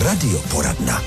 Radioporadna.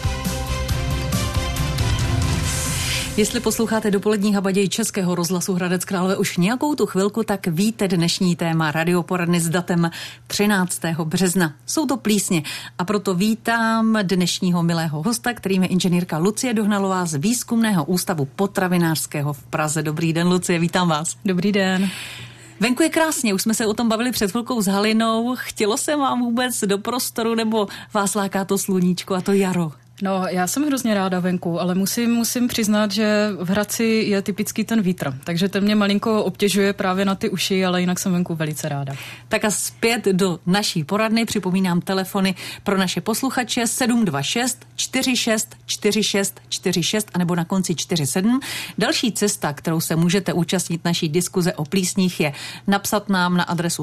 Jestli posloucháte dopolední habaděj Českého rozhlasu Hradec Králové už nějakou tu chvilku, tak víte dnešní téma radioporadny s datem 13. března. Jsou to plísně a proto vítám dnešního milého hosta, kterým je inženýrka Lucie Dohnalová z Výzkumného ústavu potravinářského v Praze. Dobrý den, Lucie, vítám vás. Dobrý den. Venku je krásně, už jsme se o tom bavili před chvilkou s Halinou. Chtělo se vám vůbec do prostoru, nebo vás láká to sluníčko a to jaro? No, já jsem hrozně ráda venku, ale musím přiznat, že v Hradci je typický ten vítr, takže ten mě malinko obtěžuje právě na ty uši, ale jinak jsem venku velice ráda. Tak a zpět do naší poradny, připomínám telefony pro naše posluchače 726 46 46 46 anebo na konci 47. Další cesta, kterou se můžete účastnit naší diskuze o plísních, je napsat nám na adresu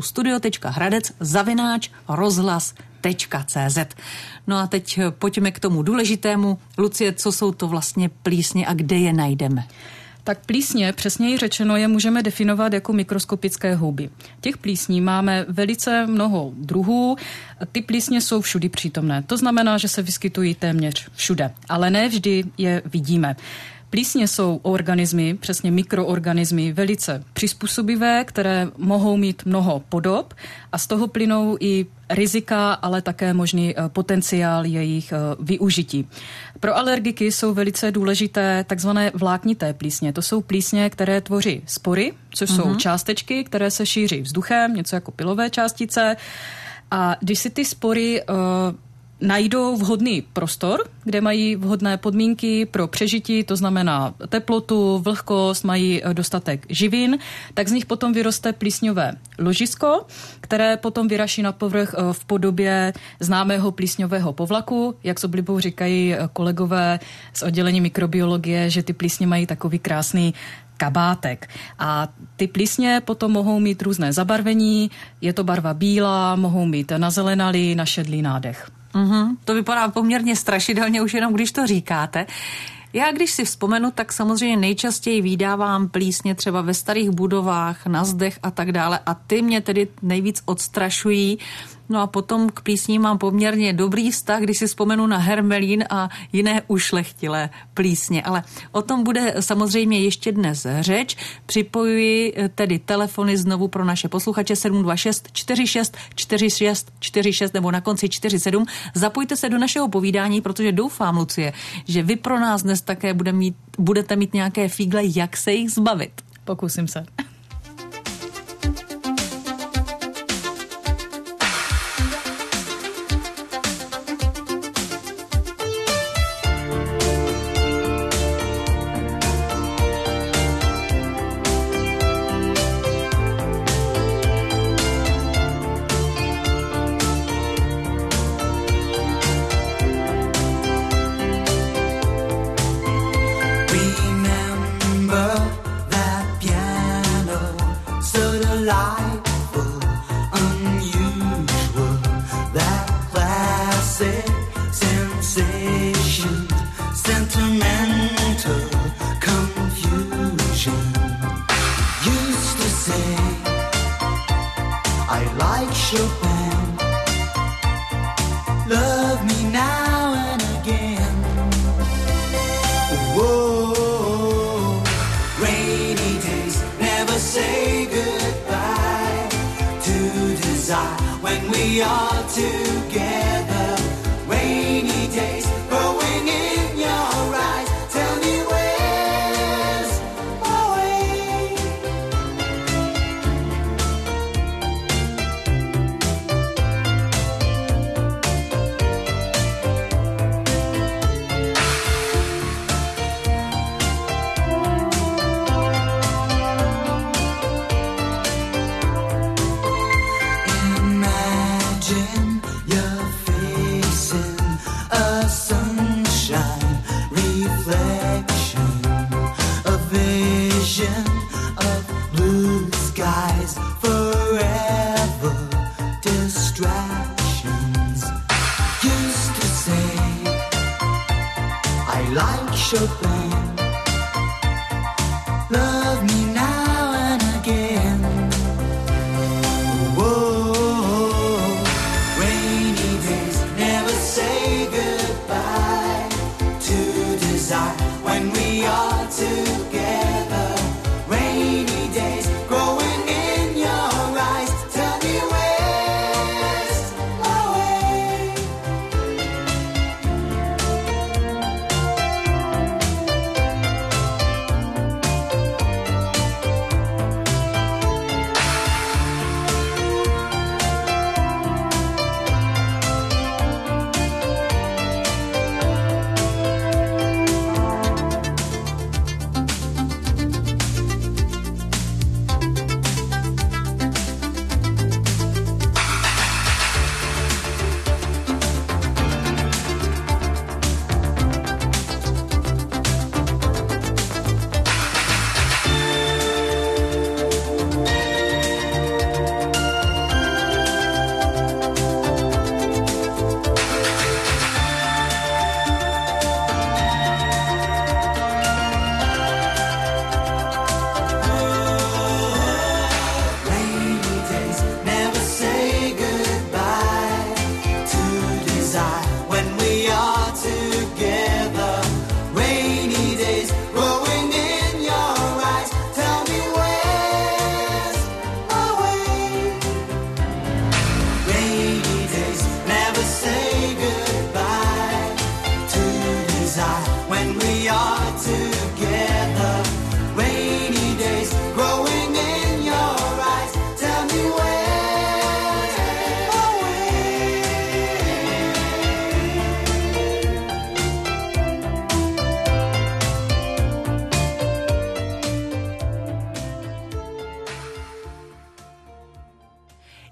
studio.hradec@rozhlas.cz. No a teď pojďme k tomu důležitému. Lucie, co jsou to vlastně plísně a kde je najdeme? Tak plísně, přesněji řečeno, je můžeme definovat jako mikroskopické houby. Těch plísní máme velice mnoho druhů. Ty plísně jsou všudy přítomné. To znamená, že se vyskytují téměř všude, ale ne vždy je vidíme. Plísně jsou organismy, přesně mikroorganismy, velice přizpůsobivé, které mohou mít mnoho podob a z toho plynou i rizika, ale také možný potenciál jejich využití. Pro alergiky jsou velice důležité takzvané vláknité plísně. To jsou plísně, které tvoří spory, což jsou částečky, které se šíří vzduchem, něco jako pilové částice. A když si ty spory najdou vhodný prostor, kde mají vhodné podmínky pro přežití, to znamená teplotu, vlhkost, mají dostatek živin, tak z nich potom vyroste plísňové ložisko, které potom vyraší na povrch v podobě známého plísňového povlaku. Jak s oblibou říkají kolegové z oddělení mikrobiologie, že ty plísně mají takový krásný kabátek. A ty plísně potom mohou mít různé zabarvení, je to barva bílá, mohou mít na zelenalý, na šedlý nádech. To vypadá poměrně strašidelně už jenom, když to říkáte. Já, když si vzpomenu, tak samozřejmě nejčastěji vídávám plísně třeba ve starých budovách, na zdech a tak dále a ty mě tedy nejvíc odstrašují. No a potom k plísním mám poměrně dobrý vztah, když si vzpomenu na hermelín a jiné ušlechtilé plísně. Ale o tom bude samozřejmě ještě dnes řeč. Připojuji tedy telefony znovu pro naše posluchače 726 46 46 46 nebo na konci 47. Zapojte se do našeho povídání, protože doufám, Lucie, že vy pro nás dnes také budete mít nějaké fígle, jak se jich zbavit. Pokusím se. Love me now and again. Whoa, rainy days never say goodbye.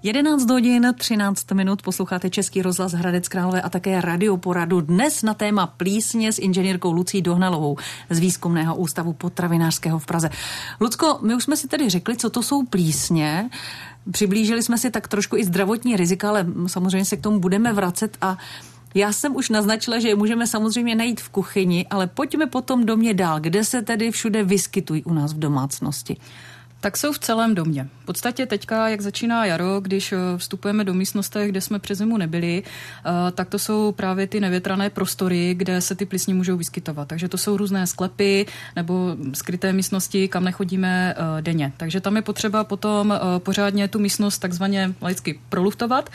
11 hodin 13 minut, posloucháte Český rozhlas Hradec Králové a také radioporadu. Dnes na téma plísně s inženýrkou Lucí Dohnalovou z Výzkumného ústavu potravinářského v Praze. Lucko, my už jsme si tedy řekli, co to jsou plísně. Přiblížili jsme si tak trošku i zdravotní rizika, ale samozřejmě se k tomu budeme vracet a já jsem už naznačila, že je můžeme samozřejmě najít v kuchyni, ale pojďme potom do mě dál. Kde se tedy všude vyskytují u nás v domácnosti? Tak jsou v celém domě. V podstatě teďka, jak začíná jaro, když vstupujeme do místnostech, kde jsme přes zimu nebyli, tak to jsou právě ty nevětrané prostory, kde se ty plísně můžou vyskytovat. Takže to jsou různé sklepy nebo skryté místnosti, kam nechodíme denně. Takže tam je potřeba potom pořádně tu místnost takzvaně laicky proluftovat,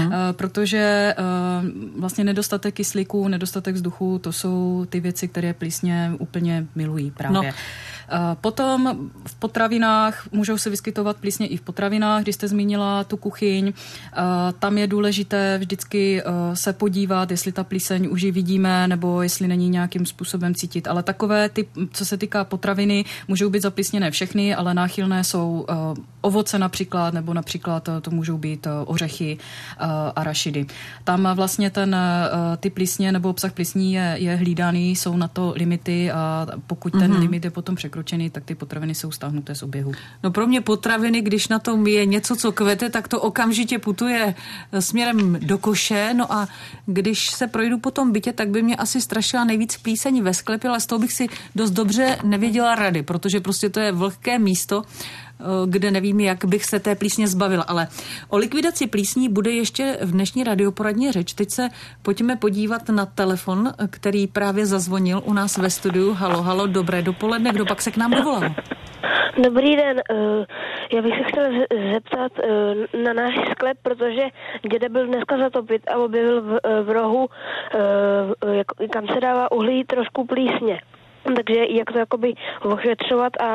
protože vlastně nedostatek kyslíku, nedostatek vzduchu, to jsou ty věci, které plísně úplně milují právě. No. Potom v potravinách můžou se vyskytovat plísně i v potravinách, když jste zmínila tu kuchyň. Tam je důležité vždycky se podívat, jestli ta plíseň už ji vidíme, nebo jestli není nějakým způsobem cítit. Ale takové, co se týká potraviny, můžou být zaplísněné všechny, ale náchylné jsou ovoce například, nebo například to můžou být ořechy, arašidy. Tam vlastně ty plísně nebo obsah plísní je hlídaný, jsou na to limity a pokud ten limit je potom překročený, tak ty potraviny jsou stáhnuté z oběhu. No pro mě potraviny, když na tom je něco, co kvete, tak to okamžitě putuje směrem do koše. No a když se projdu po tom bytě, tak by mě asi strašila nejvíc plísení ve sklepě, ale z toho bych si dost dobře nevěděla rady, protože prostě to je vlhké místo, kde nevím, jak bych se té plísně zbavila. Ale o likvidaci plísní bude ještě v dnešní radioporadní řeč. Teď se pojďme podívat na telefon, který právě zazvonil u nás ve studiu. Halo, halo, dobré dopoledne. Kdo pak se k nám dovolal? Dobrý den, já bych se chtěl zeptat na náš sklep, protože děda byl dneska zatopit a objevil v rohu, kam se dává uhlí, trošku plísně. Takže jak to jakoby ošetřovat a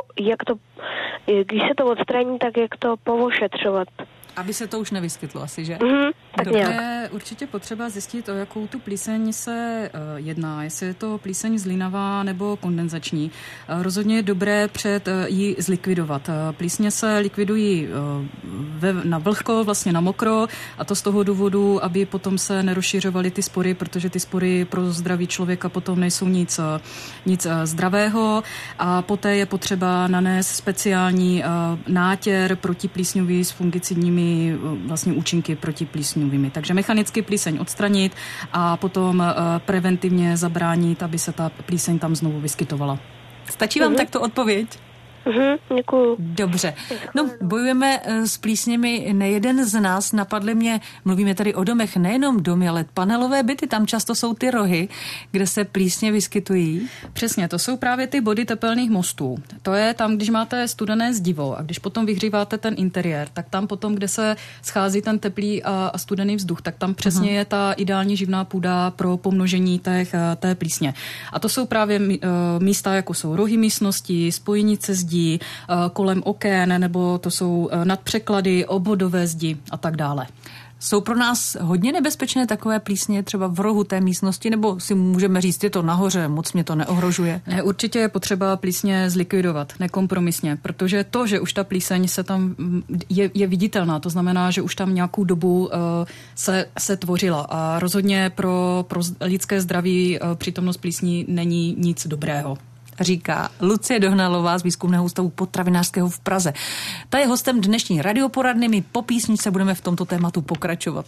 když se to odstraní, tak jak to povošetřovat. Aby se to už nevyskytlo asi, že? Tak je určitě potřeba zjistit, o jakou tu plíseň se jedná, jestli je to plíseň zlinavá nebo kondenzační. Rozhodně je dobré ji zlikvidovat. Plísně se likvidují na vlhko, vlastně na mokro, a to z toho důvodu, aby potom se nerozšiřovaly ty spory, protože ty spory pro zdraví člověka potom nejsou nic zdravého, a poté je potřeba nanést speciální nátěr protiplísňový s fungicidními vlastně účinky protiplísňovými. Takže mechanicky plíseň odstranit a potom preventivně zabránit, aby se ta plíseň tam znovu vyskytovala. Stačí vám takto odpověď? Děkuju. Dobře. No, bojujeme s plísněmi nejeden z nás. Napadly mě, mluvíme tady o domech, nejenom domy, ale panelové byty, tam často jsou ty rohy, kde se plísně vyskytují. Přesně, to jsou právě ty body tepelných mostů. To je tam, když máte studené zdivo a když potom vyhříváte ten interiér, tak tam potom, kde se schází ten teplý a studený vzduch, tak tam přesně je ta ideální živná půda pro pomnožení té plísně. A to jsou právě místa, jako jsou rohy místnosti, spojenice zdí, kolem oken, nebo to jsou nadpřeklady, obvodové zdi a tak dále. Jsou pro nás hodně nebezpečné takové plísně třeba v rohu té místnosti, nebo si můžeme říct, je to nahoře, moc mě to neohrožuje? Ne, určitě je potřeba plísně zlikvidovat, nekompromisně, protože to, že už ta plíseň se tam je viditelná, to znamená, že už tam nějakou dobu se tvořila a rozhodně pro lidské zdraví přítomnost plísní není nic dobrého. Říká Lucie Dohnalová z Výzkumného ústavu potravinářského v Praze. Ta je hostem dnešní radioporadny. My po písničce budeme v tomto tématu pokračovat.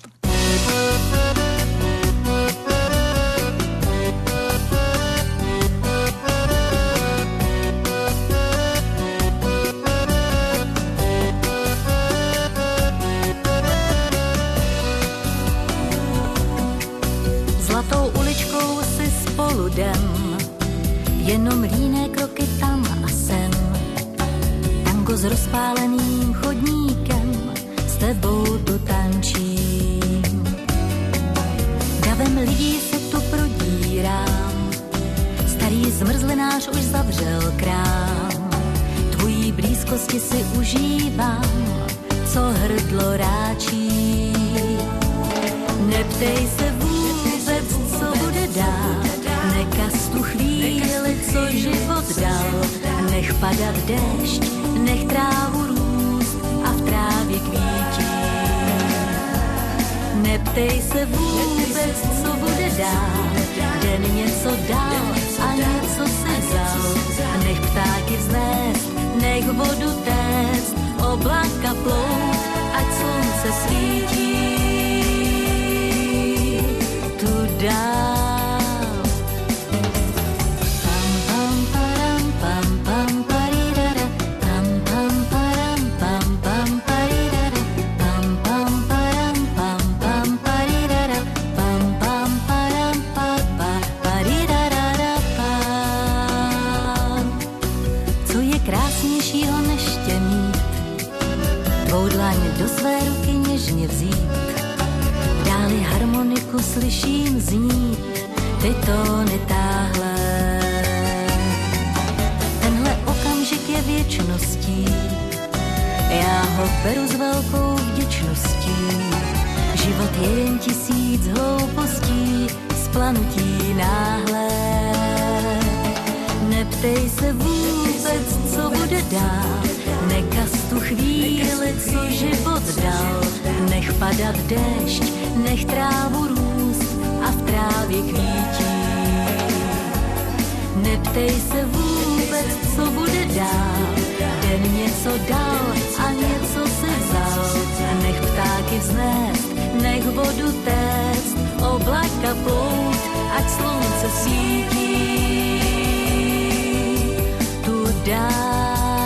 Zlatou uličkou si spolu jdem, jenom líné kroky tam a sem. Tango s rozpáleným chodníkem, s tebou tu tančím. Davem lidí se tu prodírám, starý zmrzlinář už zavřel krám. Tvojí blízkosti si užívám, co hrdlo ráčí. Neptej se vůbec, co bude dál, nekaz tu chvíli, co život dal. Nech padat déšť, nech trávu růst a v trávě kvítí. Neptej se vůbec, co bude dál, den něco dal a něco si vzal. Nech ptáky vznést, nech vodu téct, oblaka plout, ať slunce svítí. Tu dál. Do své ruky něžně vzít, dáli harmoniku slyším znít, ty tóny táhle. Tenhle okamžik je věčností, já ho beru s velkou vděčností. Život je jen 1000 hloupostí, splanutí náhle. Neptej se vůbec, co bude dál, nekaz tu chvíli, co život dal. Nech padat déšť, nech trávu růst a v trávě kvítí. Neptej se vůbec, co bude dál, den něco dal a něco si vzal. Nech ptáky vznést, nech vodu téct, oblaka plout, ať slunce svítí. Tu dál.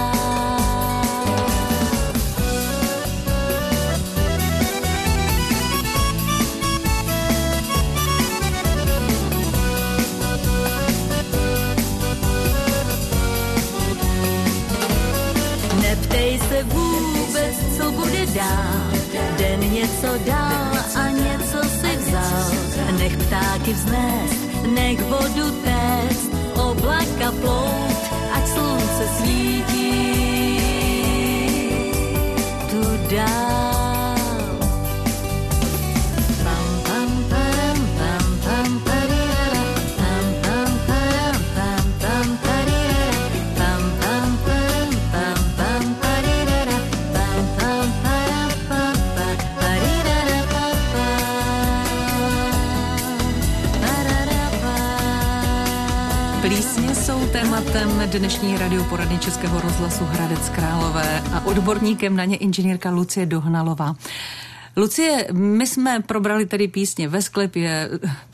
Neptej se vůbec, co bude dál, den něco dal a něco si vzal. Nech ptáky vznést, nech vodu téct, oblaka plout, ať slunce svítí. Tu dál. Plísně jsou tématem dnešní radioporady Českého rozhlasu Hradec Králové a odborníkem na ně inženýrka Lucie Dohnalová. Lucie, my jsme probrali tedy písně ve sklepě,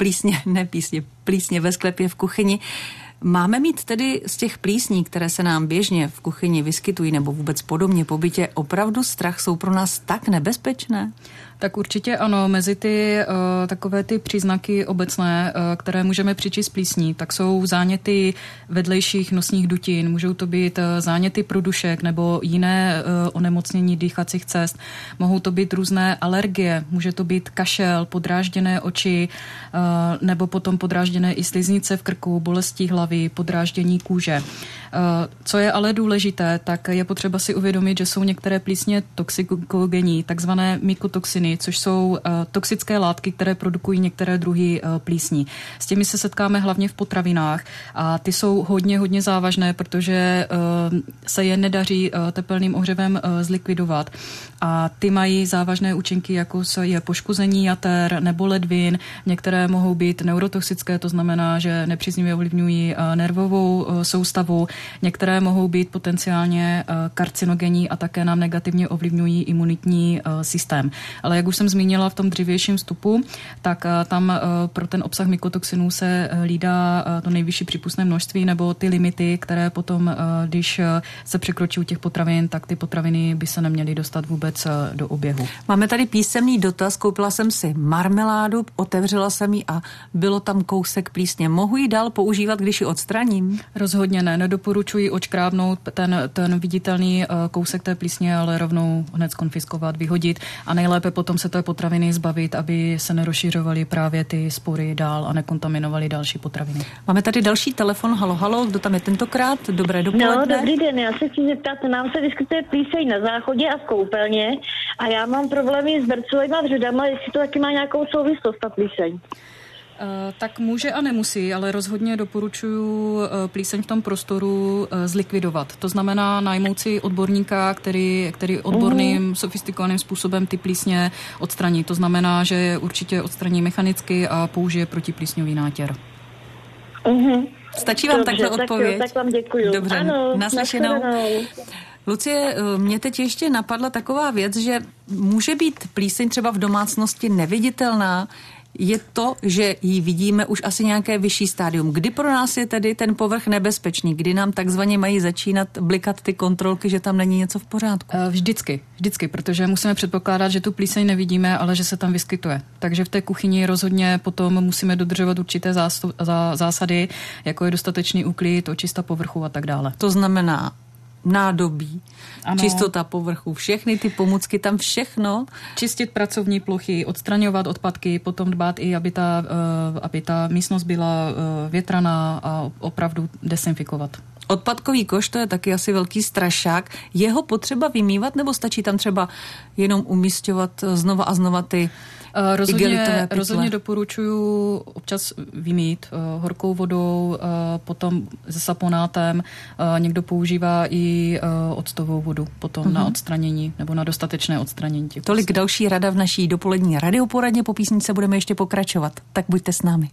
plísně ve sklepě v kuchyni. Máme mít tedy z těch plísní, které se nám běžně v kuchyni vyskytují nebo vůbec podobně po bytě, opravdu strach, jsou pro nás tak nebezpečné? Tak určitě ano, mezi ty takové ty příznaky obecné, které můžeme přičíst plísní, tak jsou záněty vedlejších nosních dutin, můžou to být záněty průdušek nebo jiné onemocnění dýchacích cest, mohou to být různé alergie, může to být kašel, podrážděné oči nebo potom podrážděné i sliznice v krku, bolesti hlavy, podráždění kůže. Co je ale důležité, tak je potřeba si uvědomit, že jsou některé plísně toxikogenní, takzvané mykotoxiny, což jsou toxické látky, které produkují některé druhy plísní. S těmi se setkáme hlavně v potravinách a ty jsou hodně závažné, protože se je nedaří tepelným ohřevem zlikvidovat. A ty mají závažné účinky, jako je poškození jater nebo ledvin. Některé mohou být neurotoxické, to znamená, že nepříznivě ovlivňují nervovou soustavu. Některé mohou být potenciálně karcinogenní a také nám negativně ovlivňují imunitní systém. Ale jak už jsem zmínila v tom dřívějším vstupu, tak tam pro ten obsah mykotoxinů se hlídá to nejvyšší přípustné množství nebo ty limity, které potom, když se překročí u těch potravin, tak ty potraviny by se neměly dostat vůbec do oběhu. Máme tady písemný dotaz, koupila jsem si marmeládu, otevřela jsem ji a bylo tam kousek plísně. Mohu ji dál používat, když ji odstraním? Rozhodně ne, nedoporučuji odškrábnout ten viditelný kousek té plísně, ale rovnou hned skonfiskovat, vyhodit a nejlépe potom se té potraviny zbavit, aby se nerozšiřovaly právě ty spory dál a nekontaminovaly další potraviny. Máme tady další telefon. Halo, kdo tam je tentokrát? Dobré dopoledne. No, dobrý den, já se chci zeptat, nám se vyskytuje plíseň na záchodě a v koupelně a já mám problémy s bercovými vředama, jestli to taky má nějakou souvislost, ta plíseň. Tak může a nemusí, ale rozhodně doporučuji plíseň v tom prostoru zlikvidovat. To znamená najmout si odborníka, který odborným, sofistikovaným způsobem ty plísně odstraní. To znamená, že je určitě odstraní mechanicky a použije protiplísňový nátěr. Stačí vám takhle odpověď? Tak vám děkuju. Dobře, ano, naslyšenou. Lucie, mě teď ještě napadla taková věc, že může být plíseň třeba v domácnosti neviditelná. Je to, že ji vidíme už asi nějaké vyšší stádium. Kdy pro nás je tedy ten povrch nebezpečný? Kdy nám takzvaně mají začínat blikat ty kontrolky, že tam není něco v pořádku? Vždycky, protože musíme předpokládat, že tu plíseň nevidíme, ale že se tam vyskytuje. Takže v té kuchyni rozhodně potom musíme dodržovat určité zásady, jako je dostatečný úklid, očista povrchu a tak dále. To znamená nádobí, ano. Čistota povrchu, všechny ty pomůcky, tam všechno. Čistit pracovní plochy, odstraňovat odpadky, potom dbát i, aby ta místnost byla větraná a opravdu dezinfikovat. Odpadkový koš, to je taky asi velký strašák. Je ho potřeba vymývat, nebo stačí tam třeba jenom umísťovat znova a znova ty Rozhodně doporučuji občas vymít horkou vodou, potom se saponátem. Někdo používá i octovou vodu potom na odstranění nebo na dostatečné odstranění. Tolik další rada v naší dopolední radioporadně. Po písničce budeme ještě pokračovat. Tak buďte s námi.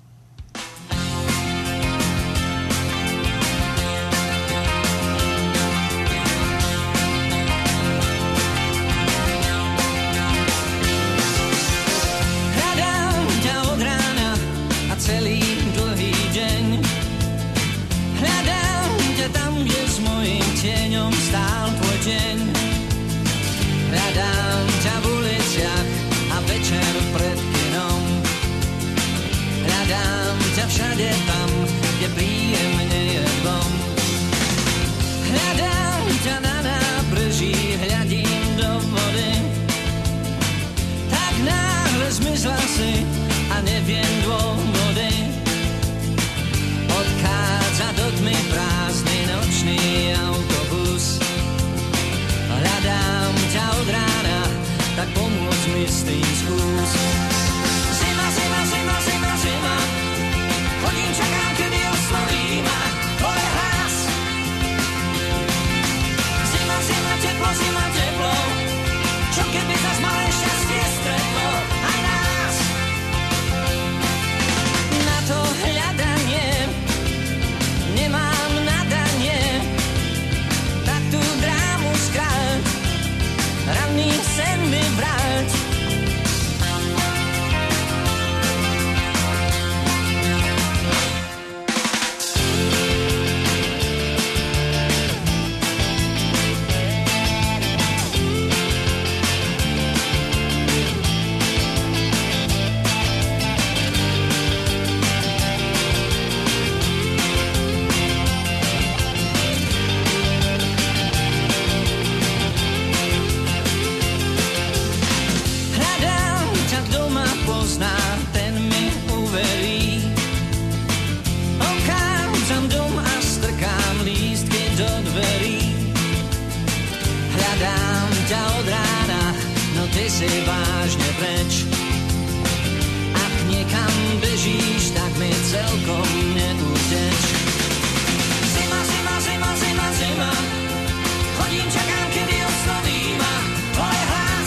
Všade tam, kde príjemne je von. Hľadám ťa na nábreží, hľadím do vody. Tak náhle zmizla si a neviem dôvody. Odchádza do tmy prázdny nočný autobus. Hľadám ťa od rána, tak pomôž mi s tým skús. Zima, zima, zima, zima, zima. Chodím, čakám, kedy osloví ma tvoj hlas. Zima, zima, teplo, čo keby zas malé šťastie stretlo aj nás. Na to hľadanie nemám nadanie, tak tú drámu skráť, ranný sen mi vráť. Ty si vážne preč. Ak niekam bežíš, tak mi celkom neuteč. Zima, zima, zima, zima, zima. Chodím, čakám, kedy osloví ma tvoj hlas.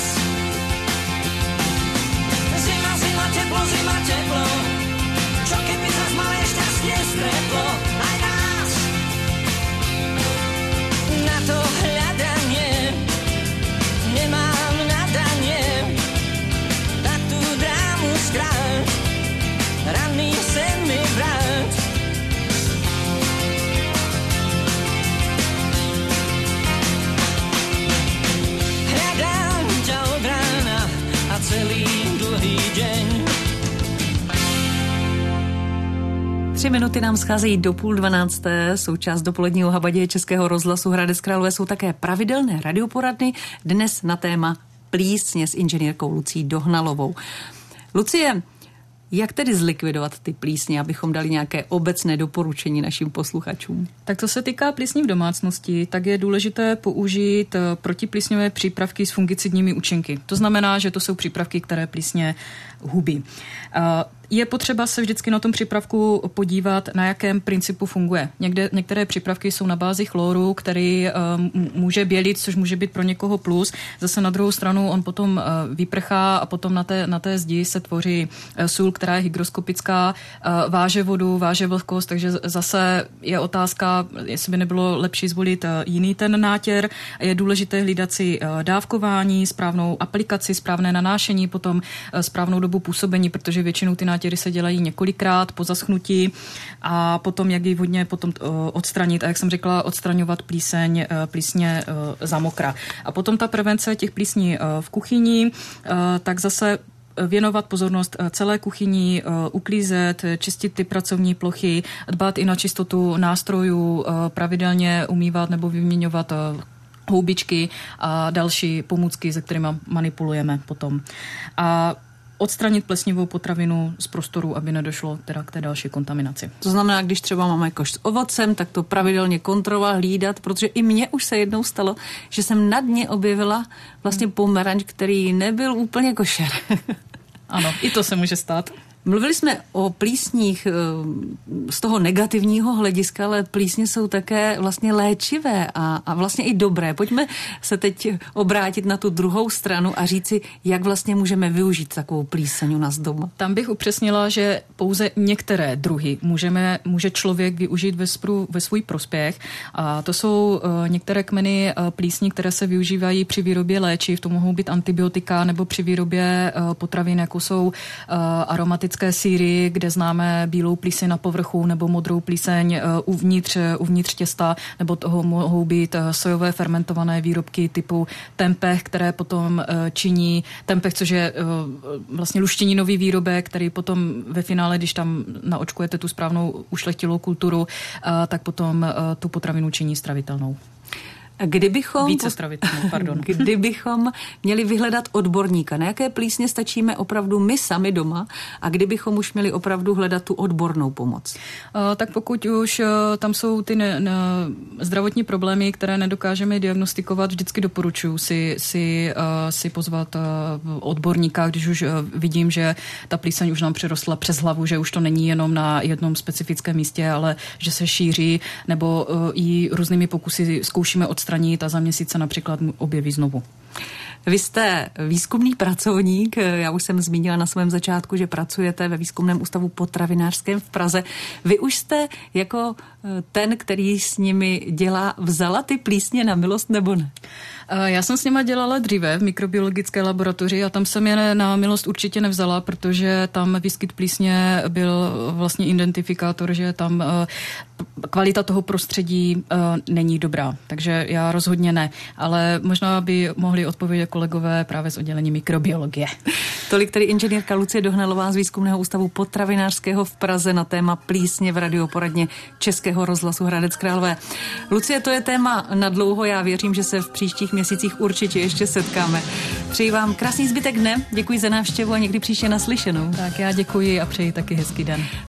Zima, zima, teplo, čo keby zas malé šťastie stretlo aj nás. Na to hľadanie nemám nadanie, tak tú drámu skráť, ranný sen mi vráť. Hľadám ťa od rána a celý dlhý deň. 3 minuty nám scházejí do 11:30. Součást dopoledního habaděje Českého rozhlasu Hradec Králové jsou také pravidelné radioporadny. Dnes na téma plísně s inženýrkou Lucí Dohnalovou. Lucie, jak tedy zlikvidovat ty plísně, abychom dali nějaké obecné doporučení našim posluchačům? Tak co se týká plísní v domácnosti, tak je důležité použít protiplísňové přípravky s fungicidními účinky. To znamená, že to jsou přípravky, které plísně hubí. Je potřeba se vždycky na tom přípravku podívat, na jakém principu funguje. Některé přípravky jsou na bázi chloru, který může bělit, což může být pro někoho plus. Zase na druhou stranu on potom vyprchá a potom na té zdi se tvoří sůl, která je hygroskopická, váže vodu, váže vlhkost, takže zase je otázka, jestli by nebylo lepší zvolit jiný ten nátěr. Je důležité hlídat si dávkování, správnou aplikaci, správné nanášení, potom správnou dobu působení, protože většinou ty nátěry se dělají několikrát po zaschnutí a potom, jak ji vhodně potom odstranit a jak jsem řekla, odstraňovat plísně za mokra. A potom ta prevence těch plísní v kuchyni, tak zase věnovat pozornost celé kuchyni, uklízet, čistit ty pracovní plochy, dbát i na čistotu nástrojů, pravidelně umývat nebo vyměňovat houbičky a další pomůcky, se kterými manipulujeme potom. A odstranit plesnivou potravinu z prostoru, aby nedošlo teda k té další kontaminaci. To znamená, když třeba máme koš s ovocem, tak to pravidelně kontrolovat, hlídat, protože i mně už se jednou stalo, že jsem na dně objevila vlastně pomeranč, který nebyl úplně košer. Ano, i to se může stát. Mluvili jsme o plísních z toho negativního hlediska, ale plísně jsou také vlastně léčivé a vlastně i dobré. Pojďme se teď obrátit na tu druhou stranu a říci, jak vlastně můžeme využít takovou plíseň u nás doma. Tam bych upřesnila, že pouze některé druhy může člověk využít ve svůj prospěch. A to jsou některé kmeny plísní, které se využívají při výrobě léčiv. To mohou být antibiotika nebo při výrobě potravin, jako jsou aromatické sýry, kde známe bílou plíseň na povrchu nebo modrou plíseň uvnitř těsta, nebo toho mohou být sojové fermentované výrobky typu tempeh, které potom činí tempeh, což je vlastně luštěninový výrobek, který potom ve finále, když tam naočkujete tu správnou ušlechtilou kulturu, tak potom tu potravinu činí stravitelnou. Kdybychom měli vyhledat odborníka, na jaké plísně stačíme opravdu my sami doma a kdybychom už měli opravdu hledat tu odbornou pomoc? Tak pokud už tam jsou ty zdravotní problémy, které nedokážeme diagnostikovat, vždycky doporučuji si pozvat odborníka, když už vidím, že ta plíseň už nám přirostla přes hlavu, že už to není jenom na jednom specifickém místě, ale že se šíří, nebo i různými pokusy zkoušíme odstranit a za měsíc se například objeví znovu. Vy jste výzkumný pracovník, já už jsem zmínila na svém začátku, že pracujete ve Výzkumném ústavu potravinářském v Praze. Vy už jste jako ten, který s nimi dělá, vzala ty plísně na milost nebo ne? Já jsem s nima dělala dříve v mikrobiologické laboratoři a tam jsem je na milost určitě nevzala, protože tam výskyt plísně byl vlastně identifikátor, že tam kvalita toho prostředí není dobrá. Takže já rozhodně ne. Ale možná by mohli odpovědět kolegové právě z oddělení mikrobiologie. Tolik tedy inženýrka Lucie Dohnalová z Výzkumného ústavu potravinářského v Praze na téma plísně v radioporadně Českého rozhlasu Hradec Králové. Lucie, to je téma na dlouho, já věřím, že se v příštích měsících určitě ještě setkáme. Přeji vám krásný zbytek dne, děkuji za návštěvu a někdy příště naslyšenou. Tak já děkuji a přeji taky hezký den.